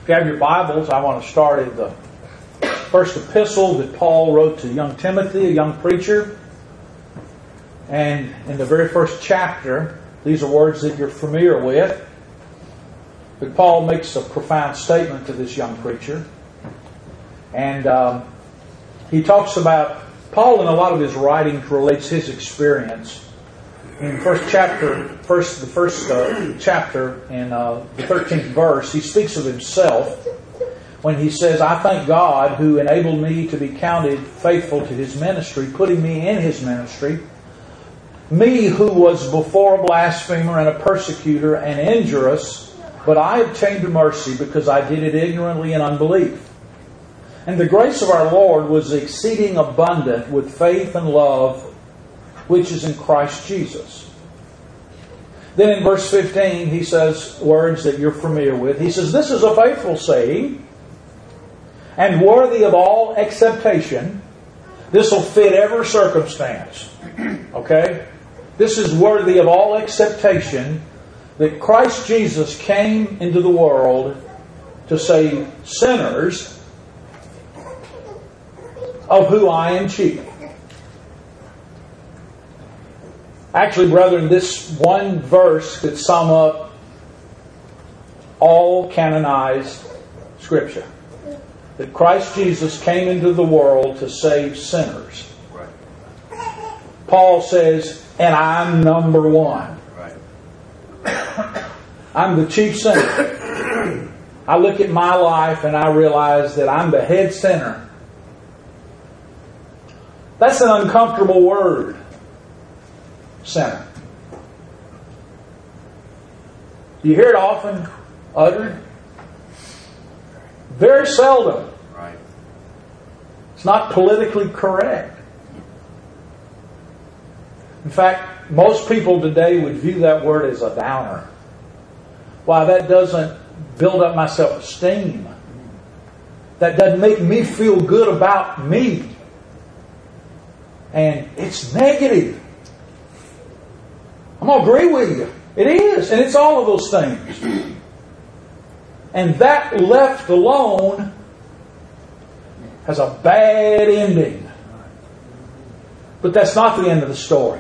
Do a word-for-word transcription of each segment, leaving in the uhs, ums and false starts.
If you have your Bibles, I want to start at the first epistle that Paul wrote to young Timothy, a young preacher. And in the very first chapter, these are words that you're familiar with. But Paul makes a profound statement to this young preacher. And um, he talks about, Paul in a lot of his writings relates his experience. In the first chapter, first the first uh, chapter in uh, the thirteenth verse, he speaks of himself when he says, "I thank God who enabled me to be counted faithful to His ministry, putting me in His ministry. Me who was before a blasphemer and a persecutor and injurious, but I obtained mercy because I did it ignorantly in unbelief. And the grace of our Lord was exceeding abundant with faith and love, which is in Christ Jesus." Then in verse fifteen, he says words that you're familiar with. He says, "This is a faithful saying and worthy of all acceptation." This will fit every circumstance. Okay? This is worthy of all acceptation that Christ Jesus came into the world to save sinners, of who I am chief. Actually, brethren, this one verse could sum up all canonized Scripture. That Christ Jesus came into the world to save sinners. Right. Paul says, and I'm number one. Right. I'm the chief sinner. I look at my life and I realize that I'm the head sinner. That's an uncomfortable word. Sinner. Do you hear it often uttered? Very seldom. Right. It's not politically correct. In fact, most people today would view that word as a downer. Why, that doesn't build up my self-esteem. That doesn't make me feel good about me. And it's negative. I'm going to agree with you. It is. And it's all of those things. And that left alone has a bad ending. But that's not the end of the story.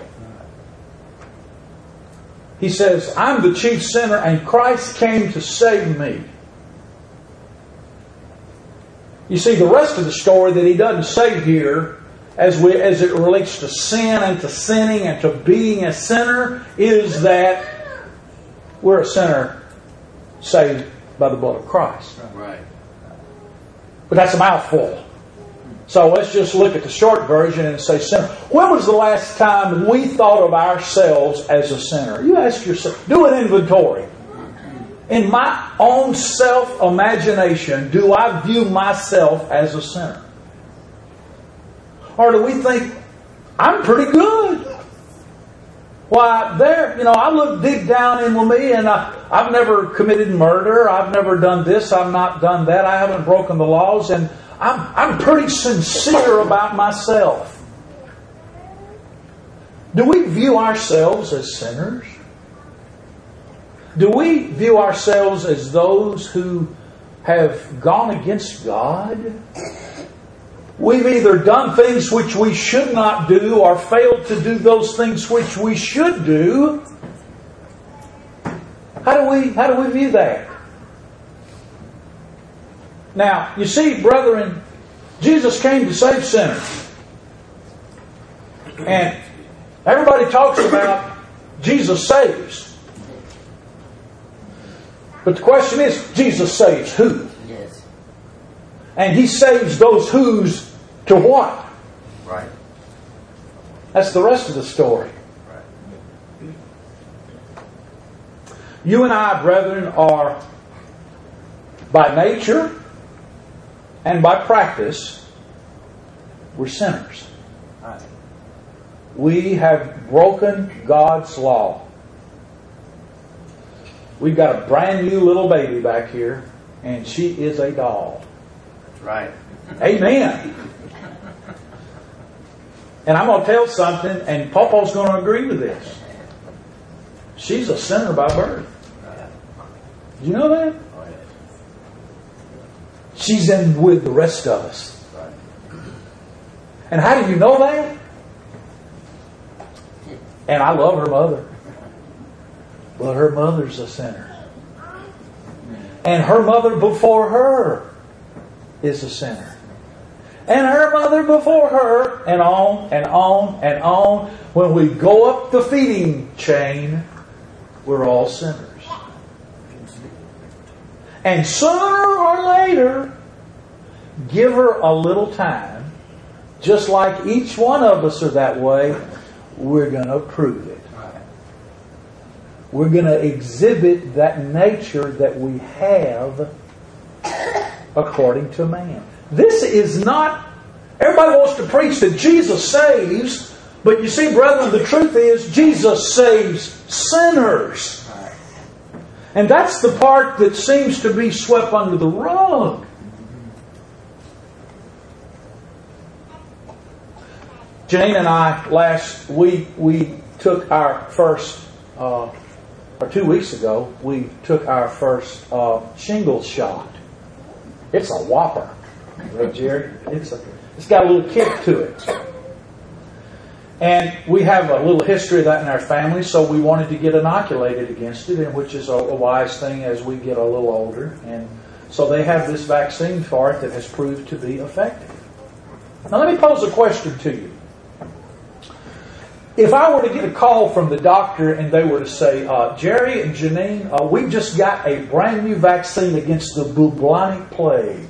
He says, I'm the chief sinner and Christ came to save me. You see, the rest of the story that he doesn't say here, As we, as it relates to sin and to sinning and to being a sinner, is that we're a sinner saved by the blood of Christ. Right. But that's a mouthful. So let's just look at the short version and say sinner. When was the last time we thought of ourselves as a sinner? You ask yourself. Do an inventory. In my own self-imagination, do I view myself as a sinner? Or do we think, I'm pretty good? Why, there, you know, I look deep down in with me and I, I've never committed murder. I've never done this. I've not done that. I haven't broken the laws. And I'm, I'm pretty sincere about myself. Do we view ourselves as sinners? Do we view ourselves as those who have gone against God? We've either done things which we should not do or failed to do those things which we should do. How do we, how do we view that? Now, you see, brethren, Jesus came to save sinners. And everybody talks about Jesus saves. But the question is, Jesus saves who? Yes. And He saves those who's to what? Right. That's the rest of the story. Right. You and I, brethren, are by nature and by practice, we're sinners. Right. We have broken God's law. We've got a brand new little baby back here, and she is a doll. That's right. Amen. And I'm going to tell something, and Papa's going to agree with this. She's a sinner by birth. Did you know that? She's in with the rest of us. And how do you know that? And I love her mother. But her mother's a sinner. And her mother before her is a sinner. And her mother before her, and on and on and on. When we go up the feeding chain, we're all sinners. And sooner or later, give her a little time, just like each one of us are that way, we're going to prove it. We're going to exhibit that nature that we have according to man. This is not, everybody wants to preach that Jesus saves, but you see, brethren, the truth is Jesus saves sinners. And that's the part that seems to be swept under the rug. Janine and I, last week, we took our first, uh, or two weeks ago, we took our first uh, shingles shot. It's a whopper. Right, Jerry? It's, a, it's got a little kick to it. And we have a little history of that in our family, so we wanted to get inoculated against it, and which is a, a wise thing as we get a little older. And so they have this vaccine for it that has proved to be effective. Now let me pose a question to you. If I were to get a call from the doctor and they were to say, uh, Jerry and Janine, uh, we just got a brand new vaccine against the bubonic plague.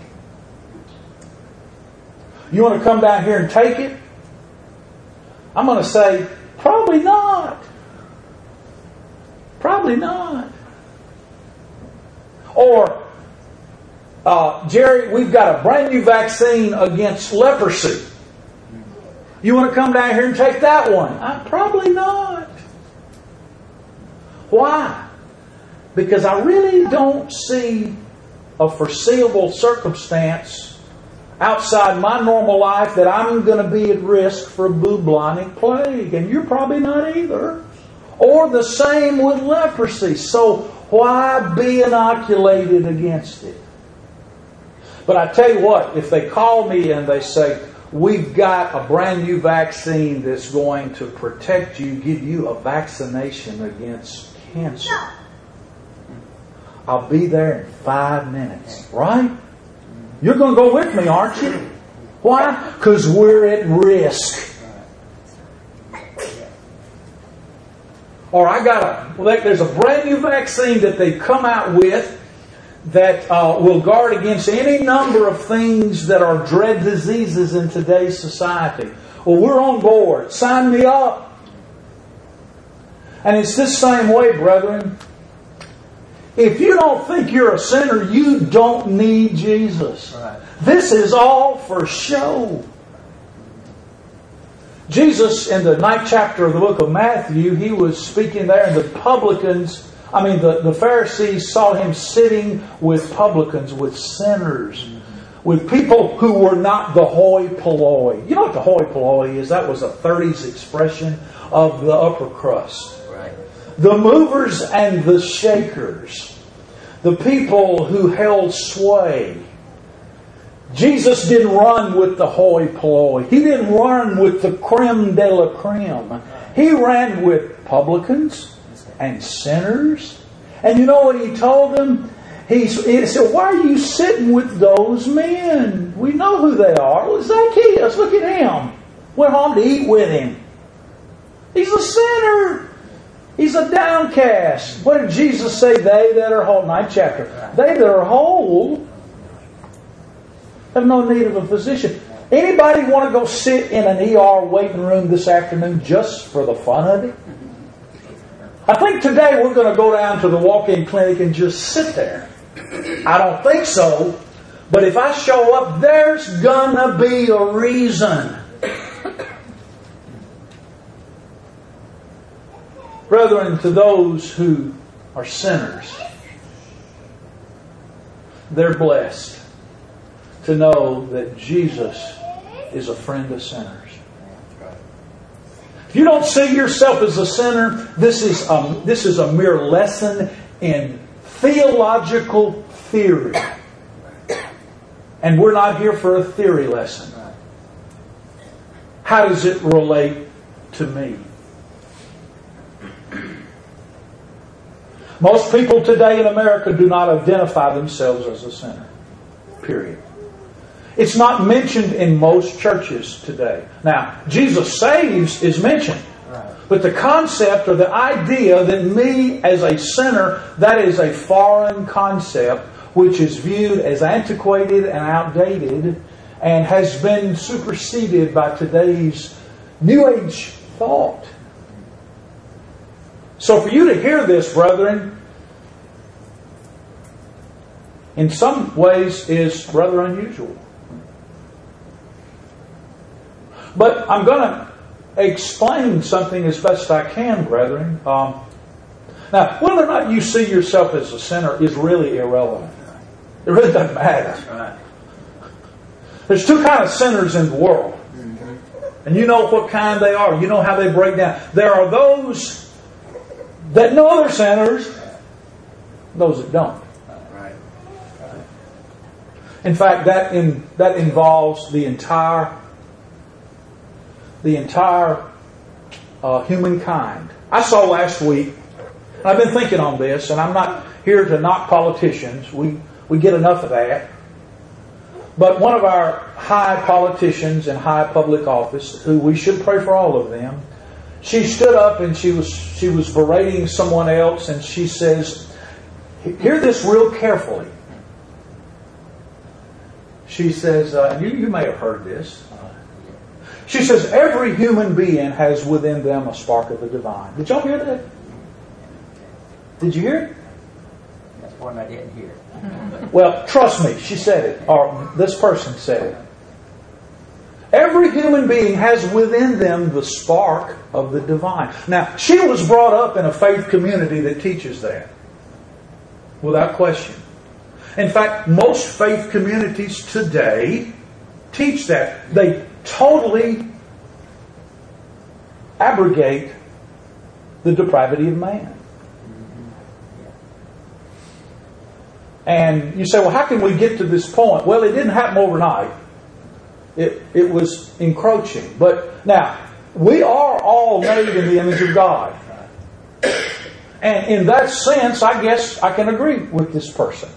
You want to come down here and take it? I'm going to say, probably not. Probably not. Or, uh, Jerry, we've got a brand new vaccine against leprosy. You want to come down here and take that one? Uh, probably not. Why? Because I really don't see a foreseeable circumstance outside my normal life that I'm going to be at risk for bubonic plague. And you're probably not either. Or the same with leprosy. So why be inoculated against it? But I tell you what, if they call me and they say, we've got a brand new vaccine that's going to protect you, give you a vaccination against cancer, I'll be there in five minutes, right? You're going to go with me, aren't you? Why? Because we're at risk. Or I got a, well, there's a brand new vaccine that they've come out with that uh, will guard against any number of things that are dread diseases in today's society. Well, we're on board. Sign me up. And it's this same way, brethren. If you don't think you're a sinner, you don't need Jesus. Right. This is all for show. Jesus, in the ninth chapter of the book of Matthew, He was speaking there, and the publicans, I mean, the, the Pharisees saw Him sitting with publicans, with sinners, mm-hmm. with people who were not the hoi polloi. You know what the hoi polloi is? That was a thirties expression of the upper crust. Right. The movers and the shakers. The people who held sway. Jesus didn't run with the hoi polloi. He didn't run with the creme de la creme. He ran with publicans and sinners. And you know what He told them? He, he said, why are you sitting with those men? We know who they are. Well, Zacchaeus, look at him. Went home to eat with him. He's a sinner. He's a downcast. What did Jesus say? They that are whole. Ninth chapter. They that are whole have no need of a physician. Anybody want to go sit in an E R waiting room this afternoon just for the fun of it? I think today we're going to go down to the walk-in clinic and just sit there. I don't think so. But if I show up, there's going to be a reason. Brethren, to those who are sinners, they're blessed to know that Jesus is a friend of sinners. If you don't see yourself as a sinner, this is a, this is a mere lesson in theological theory. And we're not here for a theory lesson. How does it relate to me? Most people today in America do not identify themselves as a sinner. Period. It's not mentioned in most churches today. Now, Jesus saves is mentioned. But the concept or the idea that me as a sinner, that is a foreign concept which is viewed as antiquated and outdated and has been superseded by today's New Age thought. So for you to hear this, brethren, in some ways is rather unusual. But I'm going to explain something as best I can, brethren. Um, now, whether or not you see yourself as a sinner is really irrelevant. It really doesn't matter. There's two kinds of sinners in the world. And you know what kind they are. You know how they break down. There are those that know they're sinners, those that don't. In fact, that in, that involves the entire the entire uh, humankind. I saw last week, and I've been thinking on this, and I'm not here to knock politicians. We we get enough of that. But one of our high politicians in high public office, who we should pray for all of them, she stood up and she was she was berating someone else, and she says, hear this real carefully. She says, uh, you, you may have heard this. She says, every human being has within them a spark of the divine. Did y'all hear that? Did you hear it? That's one I didn't hear. Well, trust me, she said it. Or this person said it. Every human being has within them the spark of the divine. Now, she was brought up in a faith community that teaches that. Without question. In fact, most faith communities today teach that. They totally abrogate the depravity of man. And you say, well, how can we get to this point? Well, it didn't happen overnight. It, it was encroaching. But now, we are all made in the image of God. And in that sense, I guess I can agree with this person.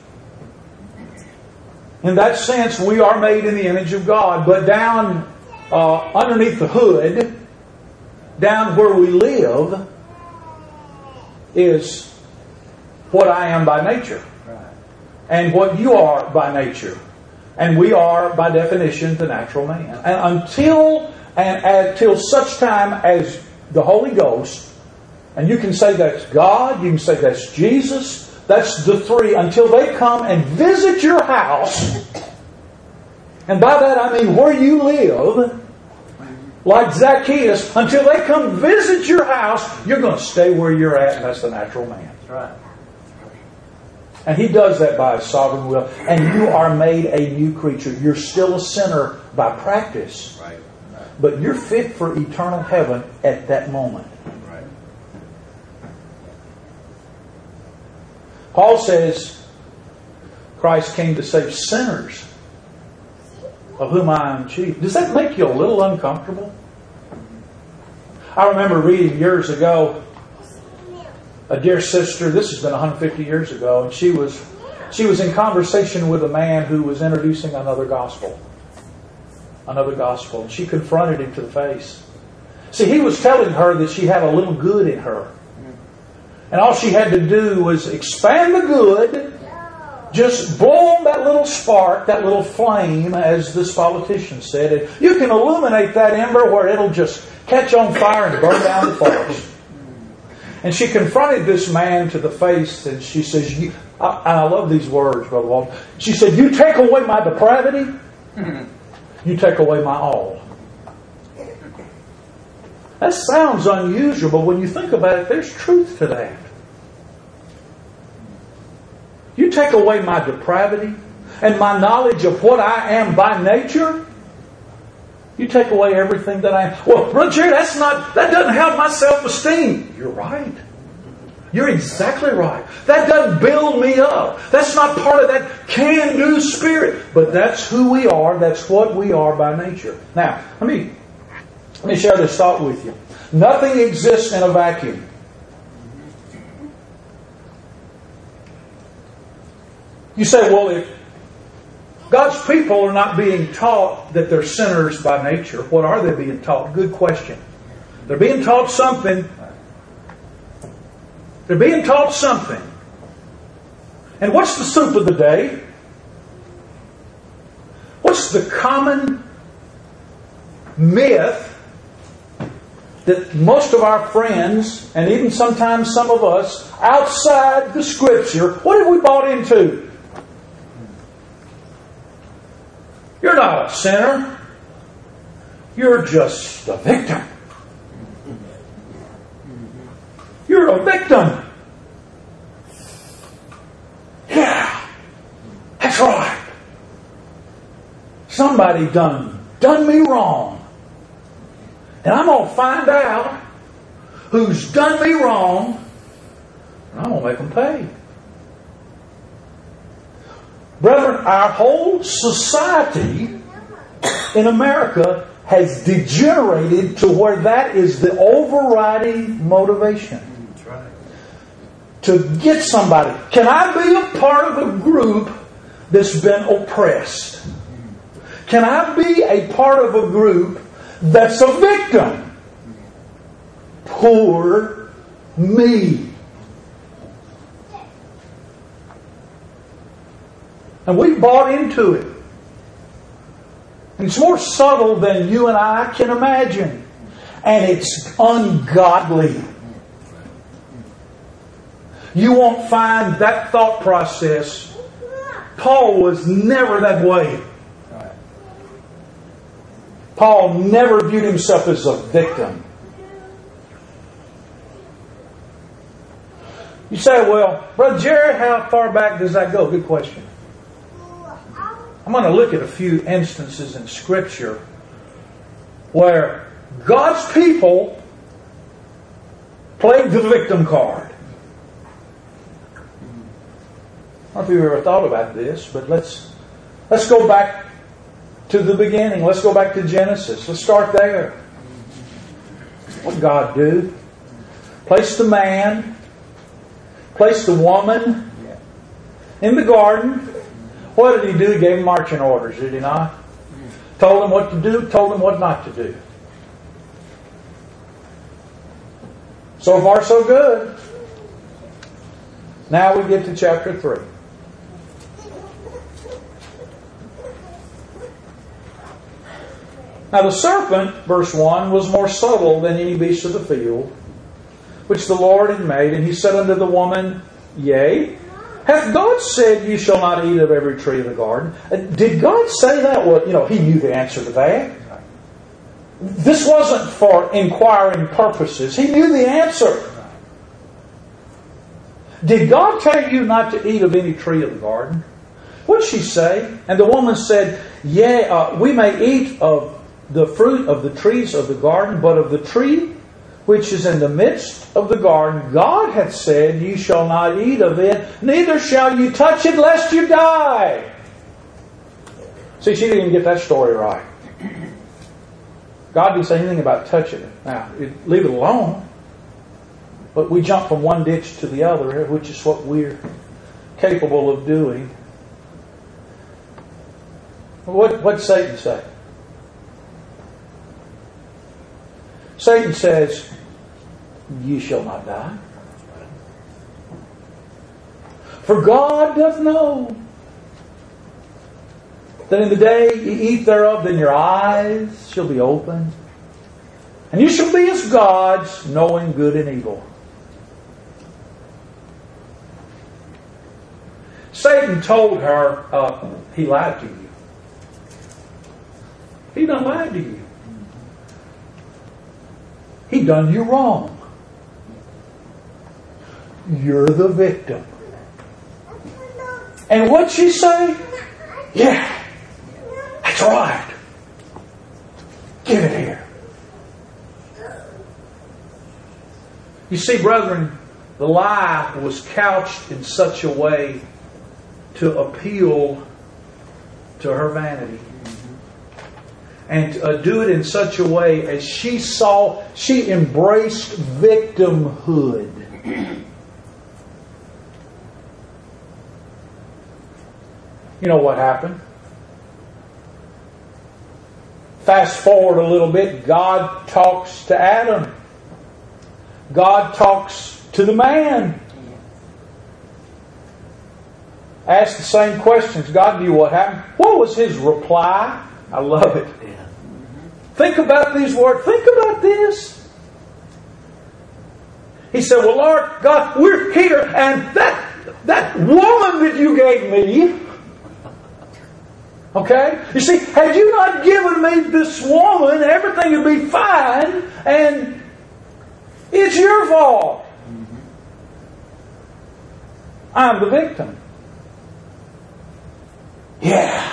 In that sense, we are made in the image of God. But down uh, underneath the hood, down where we live, is what I am by nature. And what you are by nature. And we are, by definition, the natural man. And until and until such time as the Holy Ghost, and you can say that's God, you can say that's Jesus, that's the three, until they come and visit your house. And by that I mean where you live, like Zacchaeus, until they come visit your house, you're going to stay where you're at, and that's the natural man. That's right. And He does that by His sovereign will. And you are made a new creature. You're still a sinner by practice. Right. Right. But you're fit for eternal heaven at that moment. Right. Paul says Christ came to save sinners, of whom I am chief. Does that make you a little uncomfortable? I remember reading years ago, a dear sister, this has been one hundred fifty years ago, and she was she was in conversation with a man who was introducing another gospel. Another gospel. And she confronted him to the face. See, he was telling her that she had a little good in her. And all she had to do was expand the good, just blow on that little spark, that little flame, as this politician said. And you can illuminate that ember where it'll just catch on fire and burn down the forest. And she confronted this man to the face, and she says, you, I, and I love these words, Brother Walter. She said, you take away my depravity, you take away my all. That sounds unusual, but when you think about it, there's truth to that. You take away my depravity and my knowledge of what I am by nature, you take away everything that I am. Well, Brother Jerry, that's not, that doesn't help my self-esteem. You're right. You're exactly right. That doesn't build me up. That's not part of that can-do spirit. But that's who we are. That's what we are by nature. Now, let me, let me share this thought with you. Nothing exists in a vacuum. You say, well, if God's people are not being taught that they're sinners by nature, what are they being taught? Good question. They're being taught something. They're being taught something. And what's the soup of the day? What's the common myth that most of our friends, and even sometimes some of us, outside the Scripture, what have we bought into? You're not a sinner. You're just a victim. You're a victim. Yeah, that's right. Somebody done done me wrong. And I'm going to find out who's done me wrong, and I'm going to make them pay. Brethren, our whole society in America has degenerated to where that is the overriding motivation. That's right. To get somebody. Can I be a part of a group that's been oppressed? Can I be a part of a group that's a victim? Poor me. And we bought into it. And it's more subtle than you and I can imagine. And it's ungodly. You won't find that thought process. Paul was never that way. Paul never viewed himself as a victim. You say, well, Brother Jerry, how far back does that go? Good question. I'm going to look at a few instances in Scripture where God's people played the victim card. I don't know if you've ever thought about this, but let's let's go back to the beginning. Let's go back to Genesis. Let's start there. What did God do? Place the man, place the woman in the garden. What did He do? He gave them marching orders, did He not? Told them what to do, told them what not to do. So far, so good. Now we get to chapter three. Now the serpent, verse one, was more subtle than any beast of the field, which the Lord had made. And he said unto the woman, Yea, hath God said, Ye shall not eat of every tree of the garden? Did God say that? Well, you know, He knew the answer to that. This wasn't for inquiring purposes. He knew the answer. Did God tell you not to eat of any tree of the garden? What did she say? And the woman said, Yea, uh, we may eat of the fruit of the trees of the garden, but of the tree which is in the midst of the garden, God hath said, Ye shall not eat of it, neither shall you touch it, lest you die. See, she didn't even get that story right. God didn't say anything about touching it. Now, leave it alone. But we jump from one ditch to the other, which is what we're capable of doing. What what did Satan say? Satan says, Ye shall not die. For God doth know that in the day ye eat thereof, then your eyes shall be opened, and you shall be as gods, knowing good and evil. Satan told her, uh, he lied to you. He done lied to you. He done you wrong. You're the victim. And what'd she say? Yeah, that's right. Give it here. You see, brethren, the lie was couched in such a way to appeal to her vanity. And uh, do it in such a way as she saw, she embraced victimhood. You know what happened? Fast forward a little bit, God talks to Adam. God talks to the man. Ask the same questions. God knew what happened. What was his reply? I love it. Think about these words. Think about this. He said, well, Lord God, we're here, and that, that woman that you gave me, okay? You see, had you not given me this woman, everything would be fine, and it's your fault. I'm the victim. Yeah.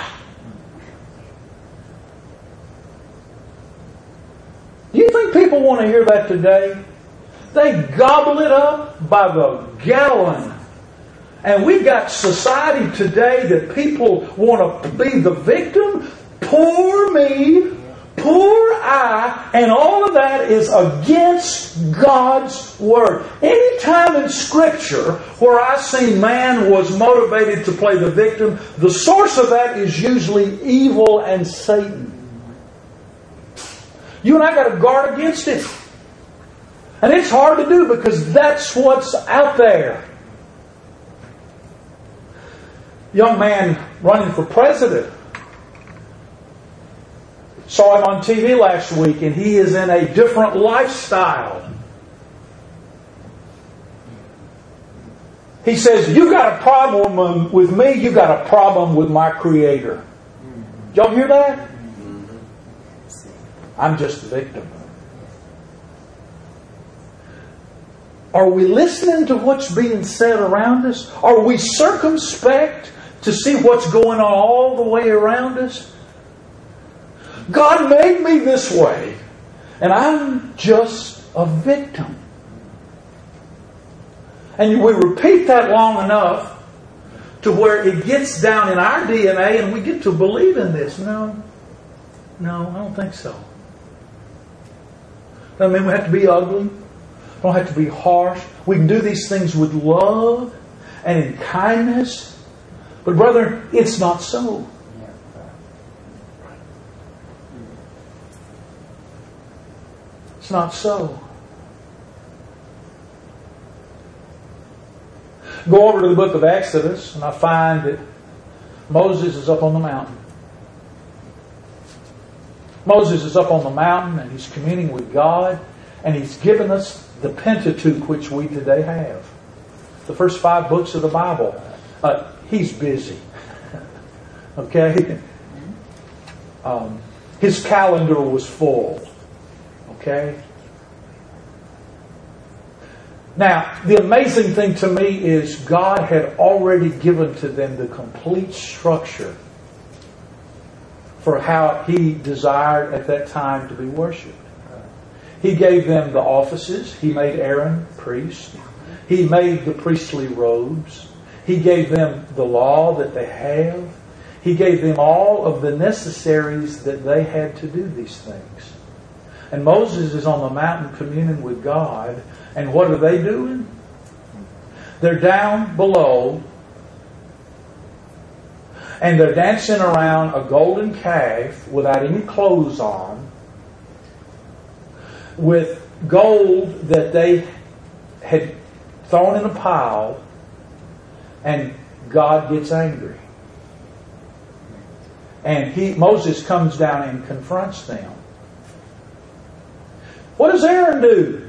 Do you think people want to hear that today? They gobble it up by the gallon. And we've got society today that people want to be the victim. Poor me, poor I, and all of that is against God's Word. Any time in Scripture where I see man was motivated to play the victim, the source of that is usually evil and Satan. You and I got to guard against it. And it's hard to do because that's what's out there. Young man running for president. Saw him on T V last week, and he is in a different lifestyle. He says, you got a problem with me, you got a problem with my Creator. Did y'all hear that? I'm just a victim. Are we listening to what's being said around us? Are we circumspect to see what's going on all the way around us? God made me this way, and I'm just a victim. And we repeat that long enough to where it gets down in our D N A and we get to believe in this. No, no, I don't think so. Doesn't mean we have to be ugly. Don't have to be harsh. We can do these things with love and in kindness. But brother, it's not so. It's not so. Go over to the book of Exodus, and I find that Moses is up on the mountain. Moses is up on the mountain, and he's communing with God, and he's given us the Pentateuch, which we today have. The first five books of the Bible. Uh, he's busy. Okay? Um, his calendar was full. Okay? Now, the amazing thing to me is God had already given to them the complete structure for how He desired at that time to be worshipped. He gave them the offices. He made Aaron priest. He made the priestly robes. He gave them the law that they have. He gave them all of the necessaries that they had to do these things. And Moses is on the mountain communing with God. And what are they doing? They're down below. And they're dancing around a golden calf without any clothes on, with gold that they had thrown in a pile, and God gets angry. And he, Moses comes down and confronts them. What does Aaron do?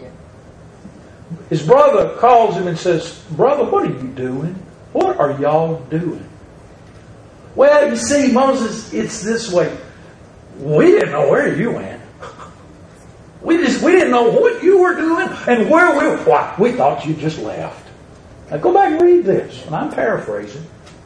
His brother calls him and says, "Brother, what are you doing? What are y'all doing?" Well, you see, Moses, it's this way. We didn't know where you went. We just we didn't know what you were doing and where we were. Why? We thought you just left. Now go back and read this, and I'm paraphrasing.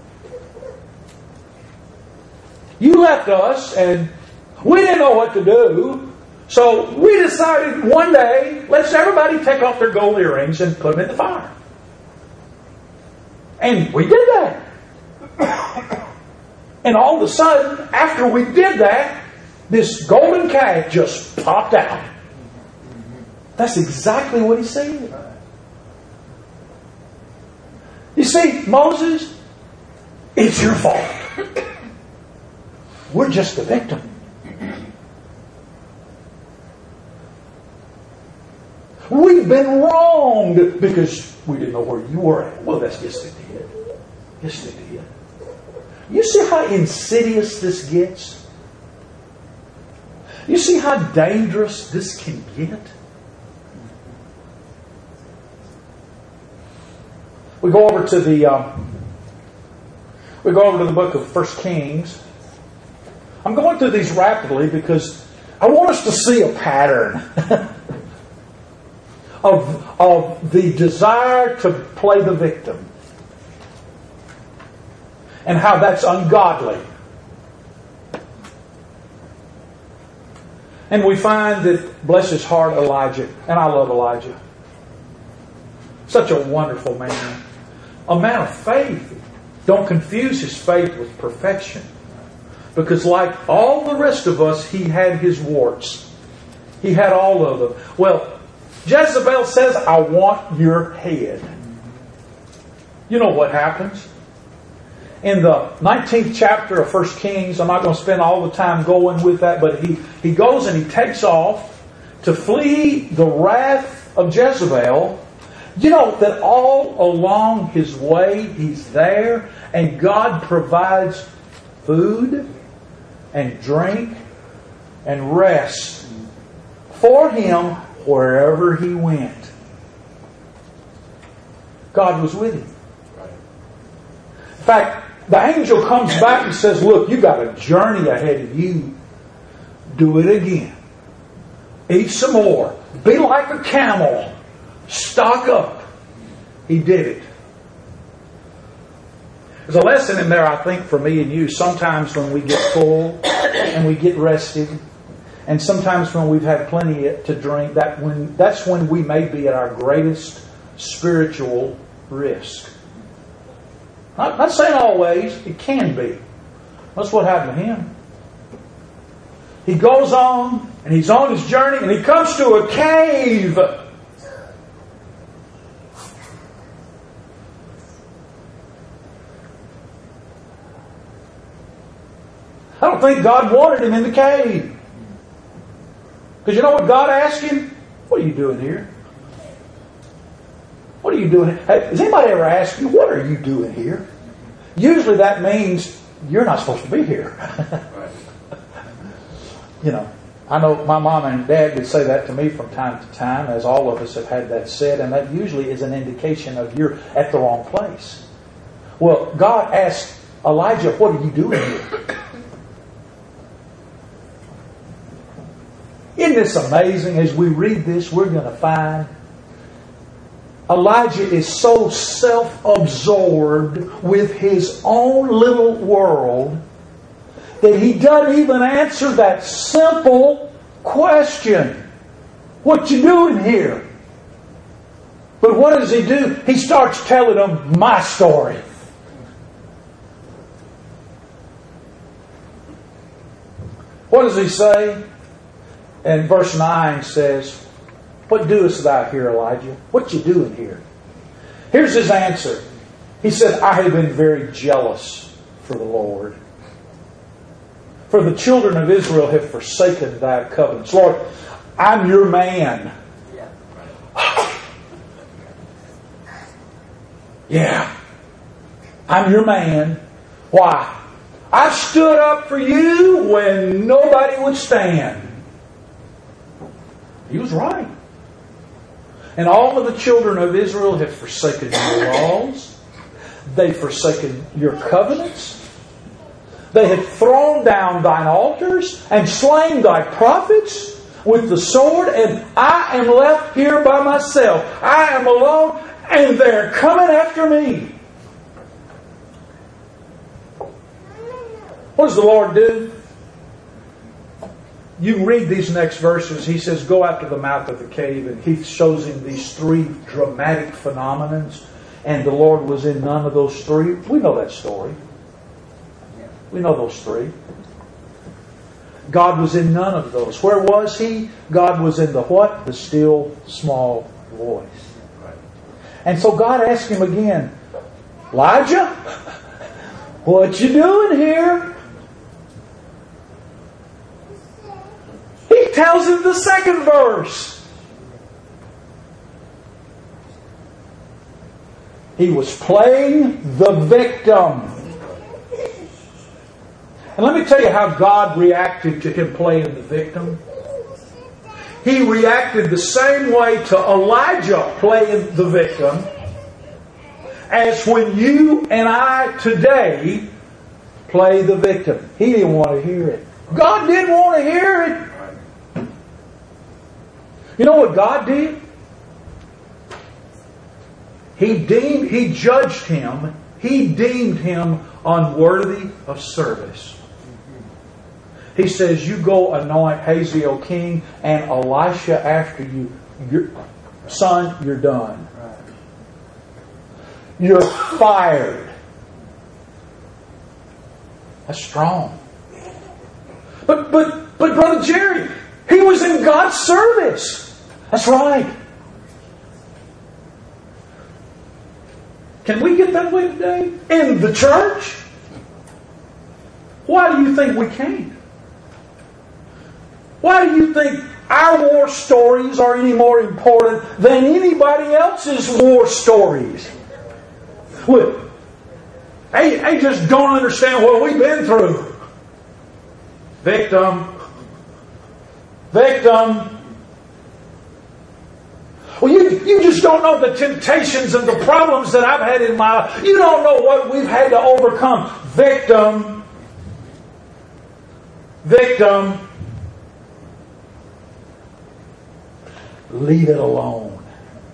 You left us, and we didn't know what to do. So we decided one day, let's everybody take off their gold earrings and put them in the fire. And we did that. And all of a sudden, after we did that, this golden calf just popped out. That's exactly what he said. You see, Moses, it's your fault. We're just the victim. We've been wronged because we didn't know where you were at. Well, that's yes, they did. Yes, they did. You see how insidious this gets? You see how dangerous this can get? We go over to the um, we go over to the book of First Kings. I'm going through these rapidly because I want us to see a pattern of, of the desire to play the victim and how that's ungodly. And we find that, bless his heart, Elijah, and I love Elijah. Such a wonderful man. A man of faith. Don't confuse his faith with perfection. Because like all the rest of us, he had his warts. He had all of them. Well, Jezebel says, I want your head. You know what happens? In the nineteenth chapter of First Kings, I'm not going to spend all the time going with that, but he, he goes and he takes off to flee the wrath of Jezebel. You know that all along his way, he's there, and God provides food and drink and rest for him wherever he went. God was with him. In fact, the angel comes back and says, look, you got a journey ahead of you. Do it again. Eat some more. Be like a camel. Stock up. He did it. There's a lesson in there, I think, for me and you. Sometimes when we get full and we get rested, and sometimes when we've had plenty to drink, that when that's when we may be at our greatest spiritual risk. I'm not saying always, it can be. That's what happened to him. He goes on, and he's on his journey, and he comes to a cave. I don't think God wanted him in the cave. Because you know what God asked him? What are you doing here? What are you doing? Hey, has anybody ever asked you, what are you doing here? Usually that means you're not supposed to be here. You know, I know my mom and dad would say that to me from time to time, as all of us have had that said, and that usually is an indication of you're at the wrong place. Well, God asked Elijah, what are you doing here? Isn't this amazing? As we read this, we're going to find Elijah is so self-absorbed with his own little world that he doesn't even answer that simple question. What you doing here? But what does he do? He starts telling them my story. What does he say? And verse nine says, what doest thou here, Elijah? What you doing here? Here's his answer. He said, I have been very jealous for the Lord. For the children of Israel have forsaken thy covenants. Lord, I'm your man. Yeah. I'm your man. Why? I stood up for you when nobody would stand. He was right. And all of the children of Israel have forsaken your laws. They've forsaken your covenants. They have thrown down thine altars and slain thy prophets with the sword. And I am left here by myself. I am alone and they're coming after me. What does the Lord do? You can read these next verses. He says, go out to the mouth of the cave, and he shows him these three dramatic phenomenons, and the Lord was in none of those three. We know that story. We know those three. God was in none of those. Where was He? God was in the what? The still small voice. And so God asked him again, Elijah, what you doing here? He tells him the second verse. He was playing the victim. And let me tell you how God reacted to him playing the victim. He reacted the same way to Elijah playing the victim as when you and I today play the victim. He didn't want to hear it. God didn't want to hear it. You know what God did? He deemed, He judged him, He deemed him unworthy of service. He says, you go anoint Hazael king and Elisha after you. You're, son, you're done. You're fired. That's strong. But, but, but Brother Jerry, he was in God's service. That's right. Can we get that way today? In the church? Why do you think we can't? Why do you think our war stories are any more important than anybody else's war stories? Well, they, they just don't understand what we've been through. Victim. Victim. Well, you, you just don't know the temptations and the problems that I've had in my life. You don't know what we've had to overcome. Victim. Victim. Leave it alone.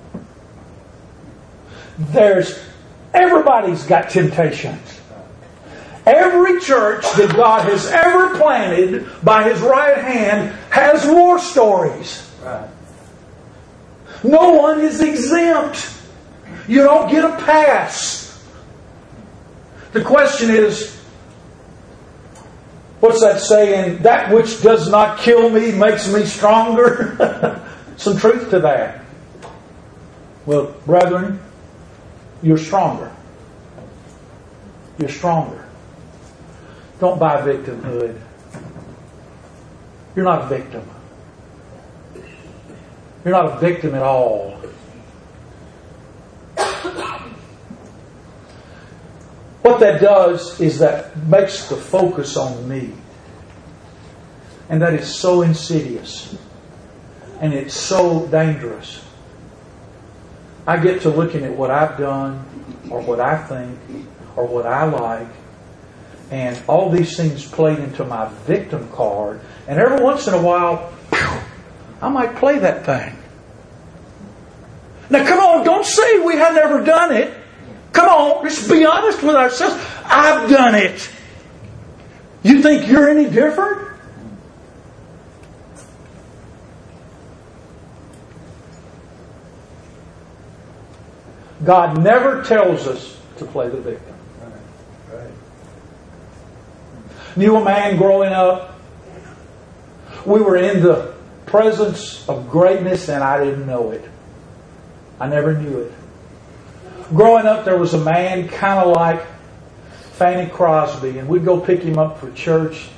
There's everybody's got temptations. Every church that God has ever planted by His right hand has war stories. Right. No one is exempt. You don't get a pass. The question is, what's that saying? That which does not kill me makes me stronger. Some truth to that. Well, brethren, you're stronger. You're stronger. Don't buy victimhood. You're not a victim. You're not a victim at all. What that does is that makes the focus on me. And that is so insidious. And it's so dangerous. I get to looking at what I've done, or what I think, or what I like, and all these things play into my victim card. And every once in a while, I might play that thing. Now come on, don't say we have never done it. Come on, let's be honest with ourselves. I've done it. You think you're any different? God never tells us to play the victim. Right. Right. Knew a man growing up. We were in the presence of greatness and I didn't know it. I never knew it. Growing up, there was a man kind of like Fanny Crosby, and we'd go pick him up for church.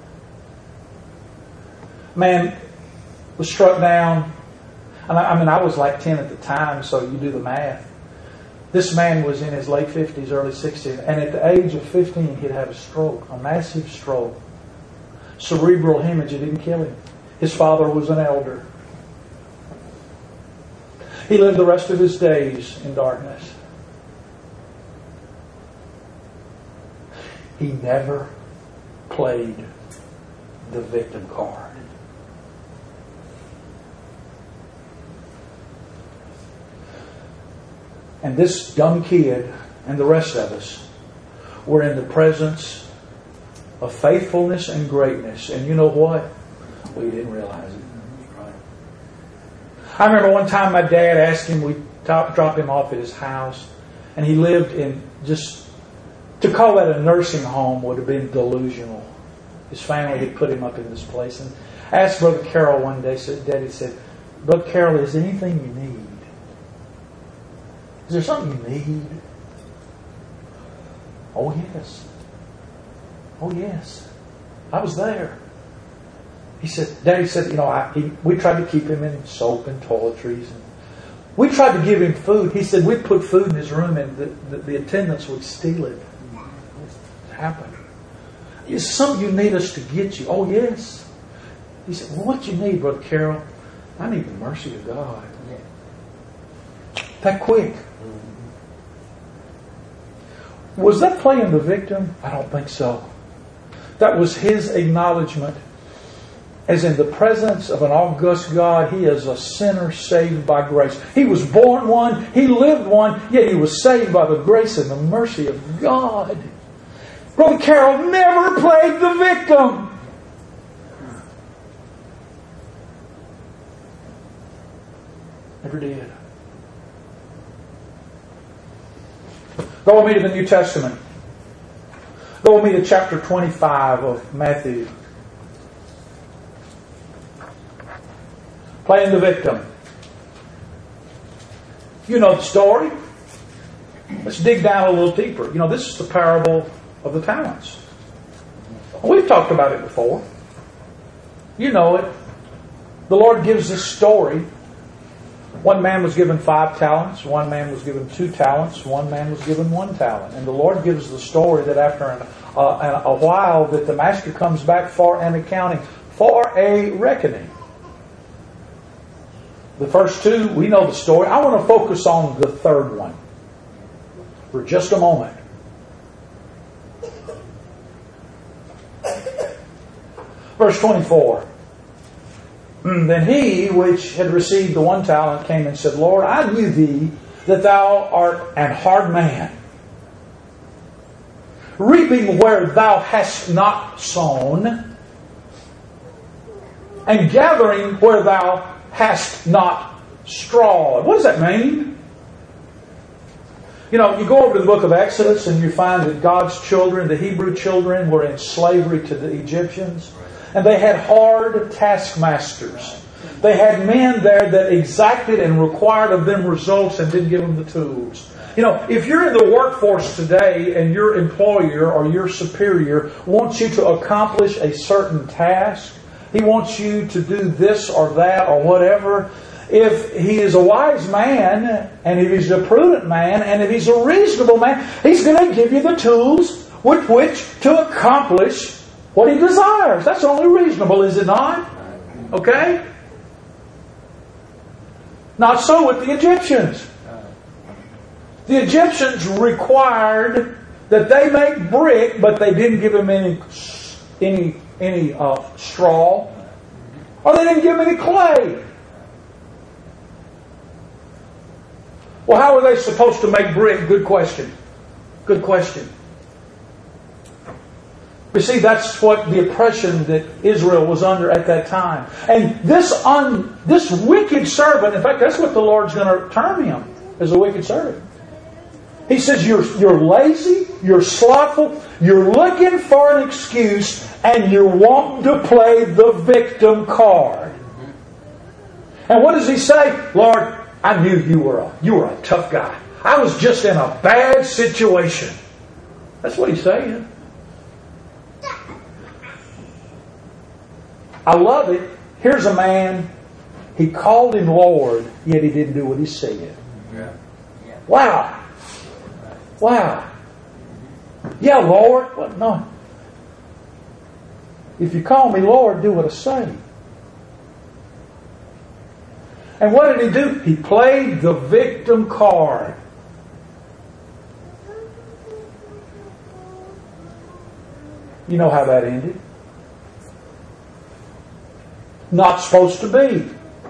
Man was struck down. I mean, I was like ten at the time, so you do the math. This man was in his late fifties, early sixties, and at the age of fifteen, he'd have a stroke, a massive stroke. Cerebral hemorrhage, it didn't kill him. His father was an elder. He lived the rest of his days in darkness. He never played the victim card. And this dumb kid and the rest of us were in the presence of faithfulness and greatness. And you know what? We didn't realize it. I remember one time my dad asked him, we dropped him off at his house, and he lived in just To call that a nursing home would have been delusional. His family had put him up in this place. And I asked Brother Carroll one day, said, Daddy said, Brother Carroll, is there anything you need? Is there something you need? Oh, yes. Oh, yes. I was there. He said, Daddy said, you know, I, he, we tried to keep him in soap and toiletries. And we tried to give him food. He said, we'd put food in his room and the, the, the attendants would steal it. It happened. Is something you need us to get you? Oh, yes. He said, well, what do you need, Brother Carroll? I need the mercy of God. That quick. Was that playing the victim? I don't think so. That was his acknowledgement. As in the presence of an august God, he is a sinner saved by grace. He was born one, he lived one, yet he was saved by the grace and the mercy of God. Brother Carroll never played the victim. Never did. Go with me to the New Testament. Go with me to chapter twenty-five of Matthew. Playing the victim. You know the story. Let's dig down a little deeper. You know, this is the parable of the talents. We've talked about it before. You know it. The Lord gives this story. One man was given five talents. One man was given two talents. One man was given one talent. And the Lord gives the story that after an, uh, a while that the master comes back for an accounting, for a reckoning. The first two, we know the story. I want to focus on the third one for just a moment. Verse twenty-four. Then he which had received the one talent came and said, Lord, I knew thee that thou art an hard man, reaping where thou hast not sown, and gathering where thou hast not strawed. What does that mean? You know, you go over to the book of Exodus and you find that God's children, the Hebrew children, were in slavery to the Egyptians. And they had hard taskmasters. They had men there that exacted and required of them results and didn't give them the tools. You know, if you're in the workforce today and your employer or your superior wants you to accomplish a certain task, he wants you to do this or that or whatever. If he is a wise man, and if he's a prudent man, and if he's a reasonable man, he's going to give you the tools with which to accomplish what he desires. That's only reasonable, is it not? Okay? Not so with the Egyptians. The Egyptians required that they make brick, but they didn't give them any any any uh, straw, or they didn't give them any clay. Well, how were they supposed to make brick? Good question. Good question. You see, that's what the oppression that Israel was under at that time. And this un, this wicked servant, in fact, that's what the Lord's going to term him, as a wicked servant. He says, you're, you're lazy, you're slothful, you're looking for an excuse, and you're wanting to play the victim card. And what does he say? Lord, I knew you were a, you were a tough guy. I was just in a bad situation. That's what he's saying. I love it. Here's a man, he called him Lord, yet he didn't do what he said. Yeah. Yeah. Wow. Wow. Yeah, Lord. What? No. If you call me Lord, do what I say. And what did he do? He played the victim card. You know how that ended. Not supposed to be.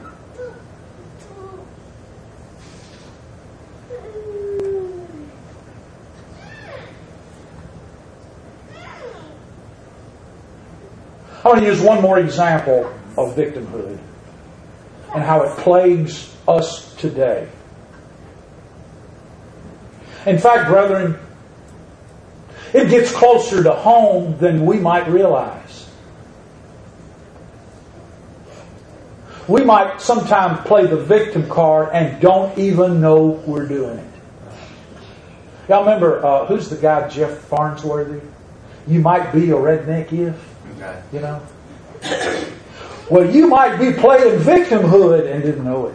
I want to use one more example of victimhood and how it plagues us today. In fact, brethren, It gets closer to home than we might realize. We might sometimes play the victim card and don't even know we're doing it. Y'all remember, uh, who's the guy, Jeff Farnsworthy? You might be a redneck if, you know. Well, you might be playing victimhood and didn't know it.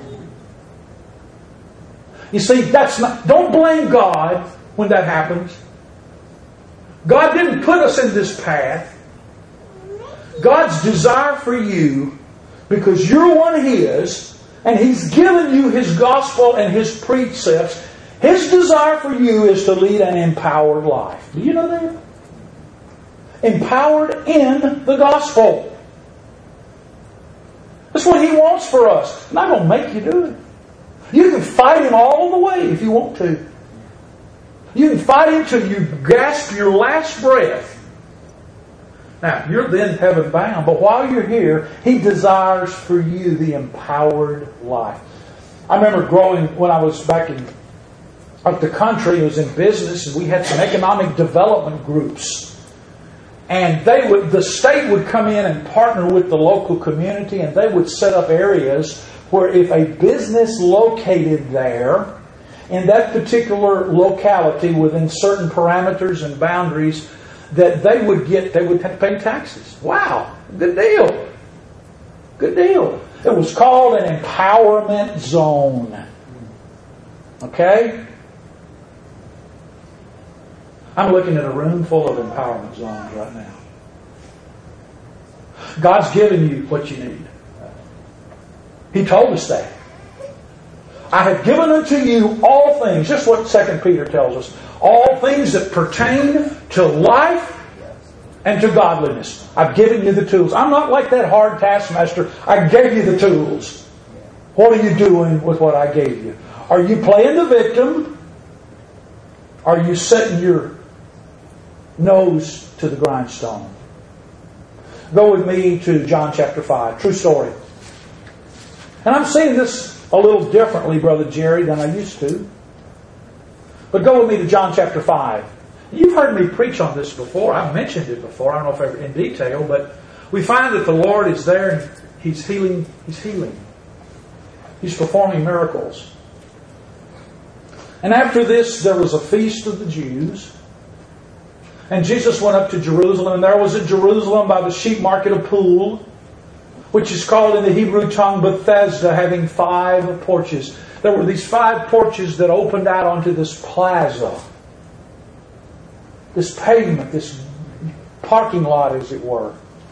You see, that's not. Don't blame God when that happens. God didn't put us in this path. God's desire for you, because you're one of His, and He's given you His gospel and His precepts, His desire for you is to lead an empowered life. Do you know that? Empowered in the gospel. That's what He wants for us. Not going to make you do it. You can fight Him all the way if you want to. You can fight Him till you gasp your last breath. Now, you're then heaven bound, but while you're here, He desires for you the empowered life. I remember growing when I was back in up the country, I was in business, and we had some economic development groups. And they would, the state would come in and partner with the local community, and they would set up areas where if a business located there, in that particular locality, within certain parameters and boundaries, that they would get, they would have to pay taxes. Wow, good deal. Good deal. It was called an empowerment zone. Okay? I'm looking at a room full of empowerment zones right now. God's given you what you need. He told us that. I have given unto you all things, just what Second Peter tells us, all things that pertain to life and to godliness. I've given you the tools. I'm not like that hard taskmaster. I gave you the tools. What are you doing with what I gave you? Are you playing the victim? Are you setting your nose to the grindstone? Go with me to John chapter five. True story. And I'm saying this a little differently, Brother Jerry, than I used to. But go with me to John chapter five. You've heard me preach on this before. I've mentioned it before. I don't know if ever in detail, but we find that the Lord is there and He's healing. He's healing. He's performing miracles. And after this, there was a feast of the Jews. And Jesus went up to Jerusalem, and there was at Jerusalem by the sheep market a pool, which is called in the Hebrew tongue Bethesda, having five porches. There were these five porches that opened out onto this plaza, this pavement, this parking lot, as it were.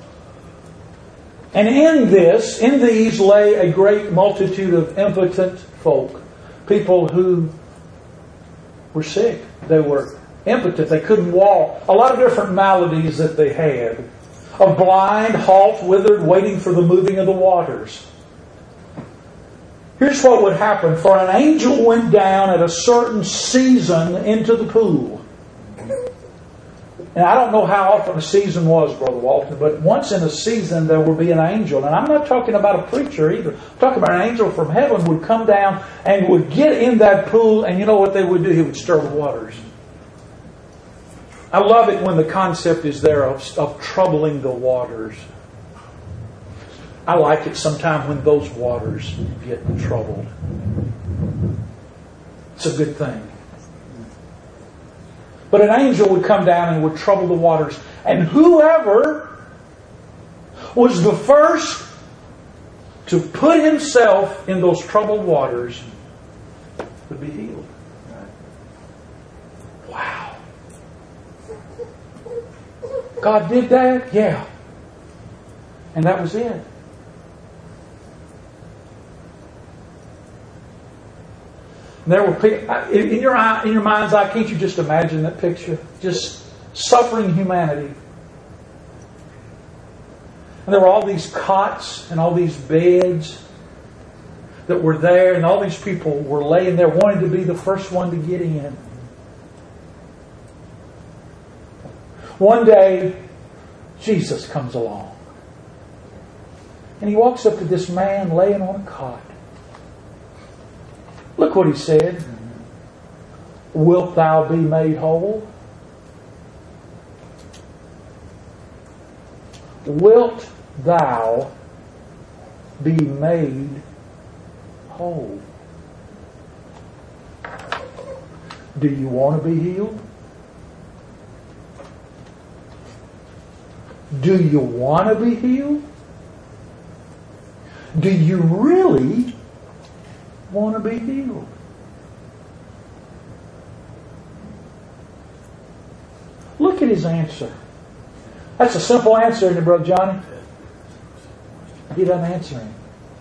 And in this, in these lay a great multitude of impotent folk, people who were sick. They were impotent. They couldn't walk. A lot of different maladies that they had. A blind, halt, withered, waiting for the moving of the waters. Here's what would happen. For an angel went down at a certain season into the pool. And I don't know how often a season was, Brother Walton, but once in a season there would be an angel. And I'm not talking about a preacher either. I'm talking about an angel from heaven would come down and would get in that pool, and you know what they would do? He would stir the waters. I love it when the concept is there of, of troubling the waters. I like it sometimes when those waters get troubled. It's a good thing. But an angel would come down and would trouble the waters. And whoever was the first to put himself in those troubled waters would be healed. Wow. God did that? Yeah. And that was it. And there were people, in your eye, in your mind's eye, can't you just imagine that picture? Just suffering humanity. And there were all these cots and all these beds that were there, and all these people were laying there wanting to be the first one to get in. One day, Jesus comes along. And He walks up to this man laying on a cot. Look what He said. Wilt thou be made whole? wilt thou be made whole? Do you want to be healed? Do you want to be healed? Do you really want to be healed? Look at his answer. That's a simple answer, isn't it, Brother Johnny? He doesn't answer him.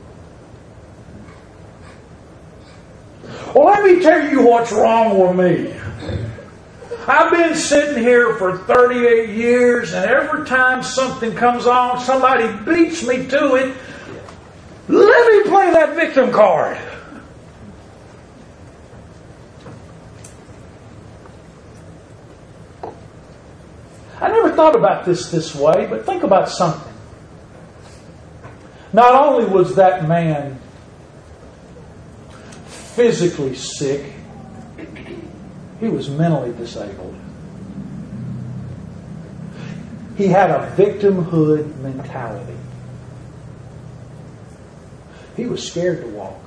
Well, let me tell you what's wrong with me. I've been sitting here for thirty-eight years, and every time something comes on, somebody beats me to it. Let me play that victim card. I never thought about this this way, but think about something. Not only was that man physically sick, he was mentally disabled. He had a victimhood mentality. He was scared to walk.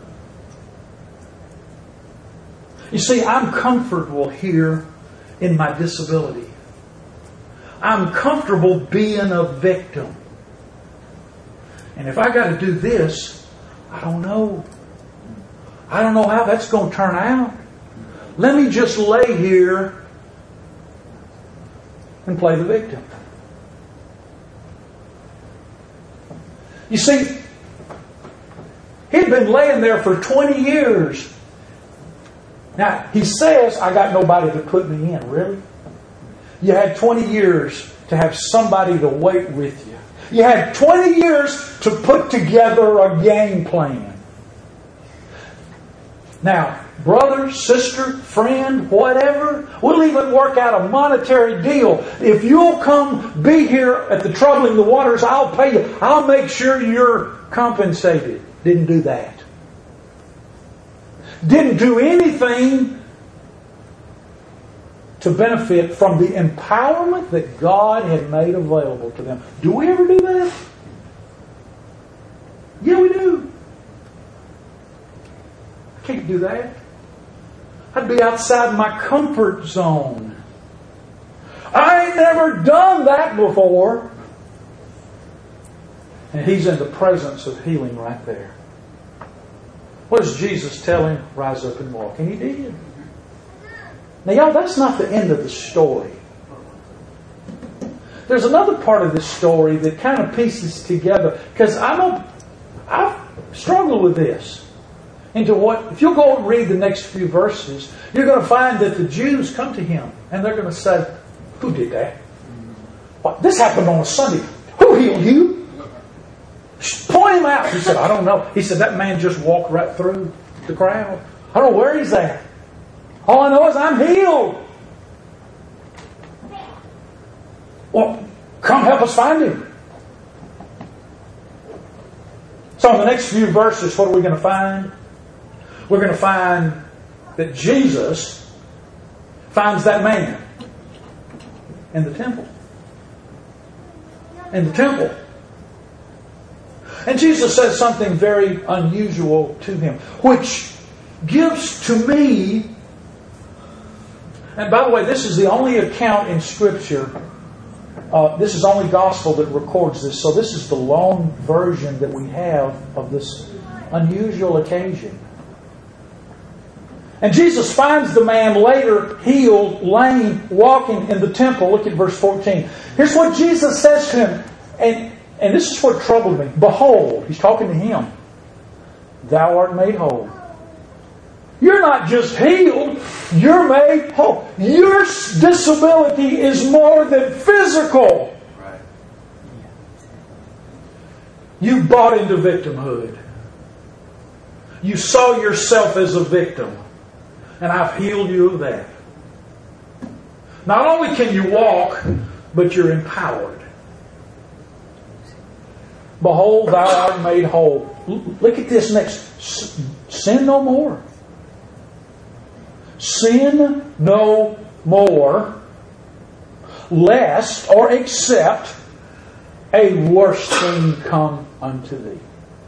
You see, I'm comfortable here in my disability. I'm comfortable being a victim. And if I got to do this, I don't know. I don't know how that's going to turn out. Let me just lay here and play the victim. You see, he'd been laying there for twenty years. Now, he says, I got nobody to put me in. Really? You had twenty years to have somebody to wait with you. You had twenty years to put together a game plan. Now, brother, sister, friend, whatever, we'll even work out a monetary deal. If you'll come be here at the Troubling the Waters, I'll pay you. I'll make sure you're compensated. Didn't do that. Didn't do anything to benefit from the empowerment that God had made available to them. Do we ever do that? Yeah, we do. I can't do that. I'd be outside my comfort zone. I ain't never done that before. And he's in the presence of healing right there. What does Jesus tell him? Rise up and walk. And he did. Now, y'all, that's not the end of the story. There's another part of this story that kind of pieces together. Because I'm a, I've struggled with this. Into what, if you'll go and read the next few verses, you're going to find that the Jews come to him. And they're going to say, who did that? What, this happened on a Sunday. Who healed you? Point him out. He said, I don't know. He said, that man just walked right through the crowd. I don't know where he's at. All I know is I'm healed. Well, come help us find him. So in the next few verses, what are we going to find? We're going to find that Jesus finds that man in the temple. In the temple. And Jesus says something very unusual to him, which gives to me, and by the way, this is the only account in Scripture, uh, this is the only gospel that records this, so this is the long version that we have of this unusual occasion. And Jesus finds the man later healed, lame, walking in the temple. Look at verse fourteen. Here's what Jesus says to him, and And this is what troubled me. Behold, he's talking to him. Thou art made whole. You're not just healed, you're made whole. Your disability is more than physical. Right. You bought into victimhood. You saw yourself as a victim. And I've healed you of that. Not only can you walk, but you're empowered. Behold, thou art made whole. Look at this next. Sin no more. Sin no more, lest or except a worse thing come unto thee.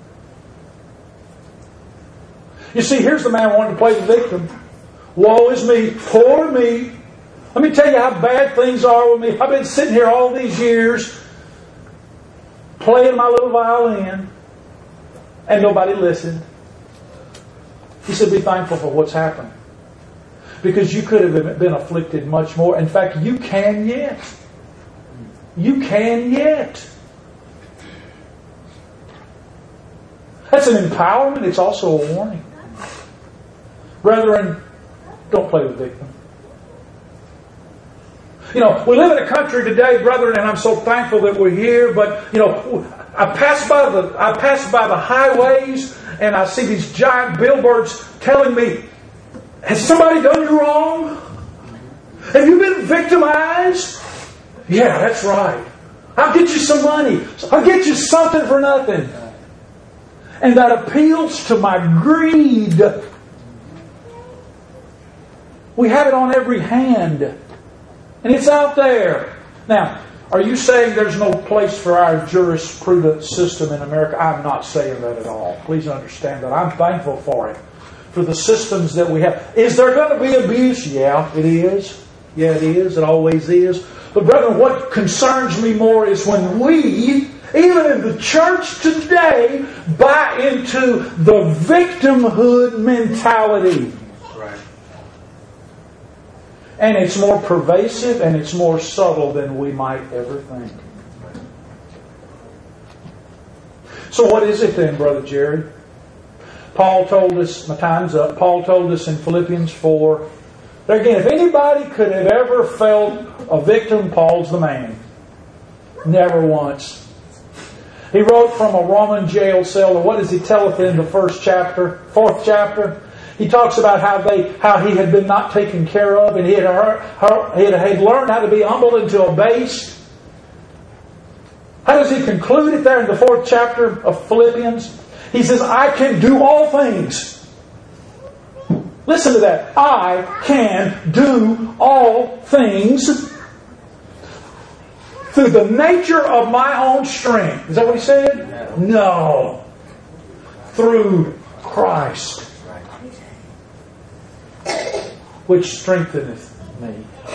You see, here's the man wanting to play the victim. Woe is me, poor me. Let me tell you how bad things are with me. I've been sitting here all these years playing my little violin and nobody listened. He said, be thankful for what's happened. Because you could have been afflicted much more. In fact, you can yet. You can yet. That's an empowerment. It's also a warning. Brethren, don't play the victim. You know, we live in a country today, brethren, and I'm so thankful that we're here, but, you know, I pass by the I pass by the highways and I see these giant billboards telling me, has somebody done you wrong? Have you been victimized? Yeah, that's right. I'll get you some money. I'll get you something for nothing. And that appeals to my greed. We have it on every hand. And it's out there. Now, are you saying there's no place for our jurisprudence system in America? I'm not saying that at all. Please understand that. I'm thankful for it. For the systems that we have. Is there going to be abuse? Yeah, it is. Yeah, it is. It always is. But brethren, what concerns me more is when we, even in the church today, buy into the victimhood mentality. Right. And it's more pervasive and it's more subtle than we might ever think. So what is it then, Brother Jerry? Paul told us, my time's up, Paul told us in Philippians four, there again, if anybody could have ever felt a victim, Paul's the man. Never once. He wrote from a Roman jail cell, and what does he tell us in the first chapter, fourth chapter? He talks about how they, how he had been not taken care of, and he had, heard, he had, had learned how to be humble and to abase. How does he conclude it there in the fourth chapter of Philippians? He says, I can do all things. Listen to that. I can do all things through the nature of my own strength. Is that what he said? No. No. Through Christ, which strengtheneth me.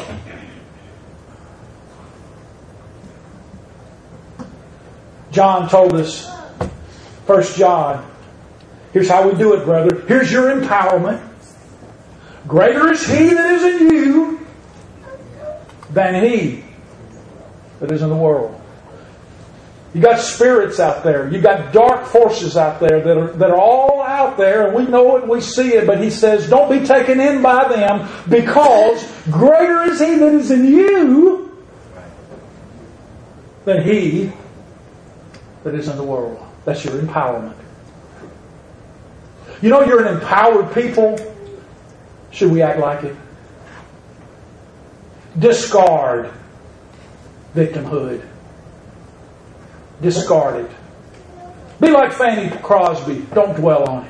John told us, First John, here's how we do it, brother. Here's your empowerment. Greater is He that is in you than he that is in the world. You got spirits out there. You got dark forces out there that are that are all out there, and we know it and we see it, but he says, don't be taken in by them, because greater is He that is in you than he that is in the world. That's your empowerment. You know you're an empowered people. Should we act like it? Discard victimhood. Discard it. Be like Fanny Crosby. Don't dwell on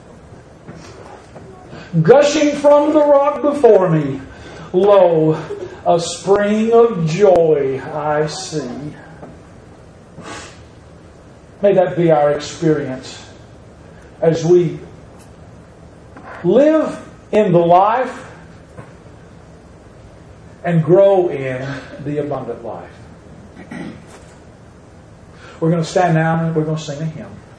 it. Gushing from the rock before me, lo, a spring of joy I see. May that be our experience as we live in the life and grow in the abundant life. We're going to stand down and we're going to sing a hymn.